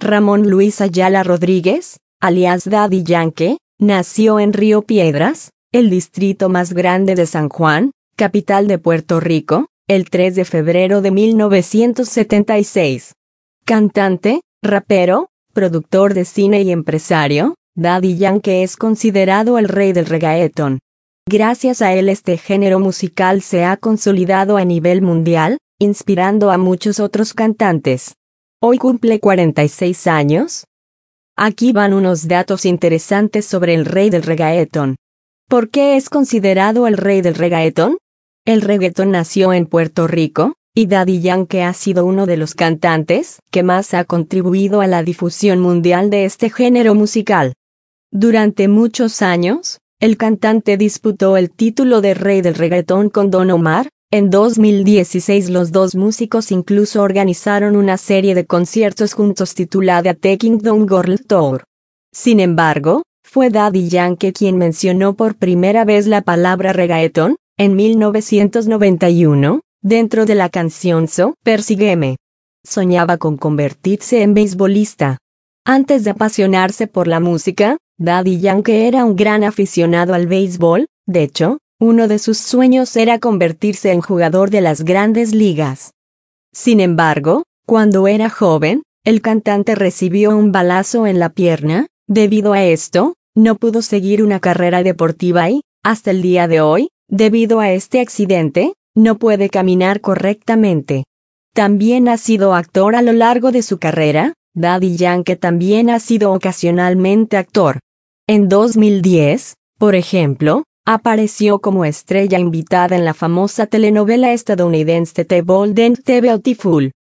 Ramón Luis Ayala Rodríguez, alias Daddy Yankee, nació en Río Piedras, el distrito más grande de San Juan, capital de Puerto Rico, el 3 de febrero de 1976. Cantante, rapero, productor de cine y empresario, Daddy Yankee es considerado el rey del reggaetón. Gracias a él este género musical se ha consolidado a nivel mundial, inspirando a muchos otros cantantes. Hoy cumple 46 años. Aquí van unos datos interesantes sobre el rey del reggaetón. ¿Por qué es considerado el rey del reggaetón? El reggaetón nació en Puerto Rico, y Daddy Yankee ha sido uno de los cantantes que más ha contribuido a la difusión mundial de este género musical. Durante muchos años, el cantante disputó el título de rey del reggaetón con Don Omar. En 2016 los dos músicos incluso organizaron una serie de conciertos juntos titulada The Kingdom Girl Tour. Sin embargo, fue Daddy Yankee quien mencionó por primera vez la palabra reggaetón, en 1991, dentro de la canción So Persígueme. Soñaba con convertirse en beisbolista. Antes de apasionarse por la música, Daddy Yankee era un gran aficionado al béisbol. De hecho, uno de sus sueños era convertirse en jugador de las grandes ligas. Sin embargo, cuando era joven, el cantante recibió un balazo en la pierna. Debido a esto, no pudo seguir una carrera deportiva y, hasta el día de hoy, debido a este accidente, no puede caminar correctamente. También ha sido actor a lo largo de su carrera. Daddy Yankee también ha sido ocasionalmente actor. En 2010, por ejemplo, apareció como estrella invitada en la famosa telenovela estadounidense The Bold and the Beautiful.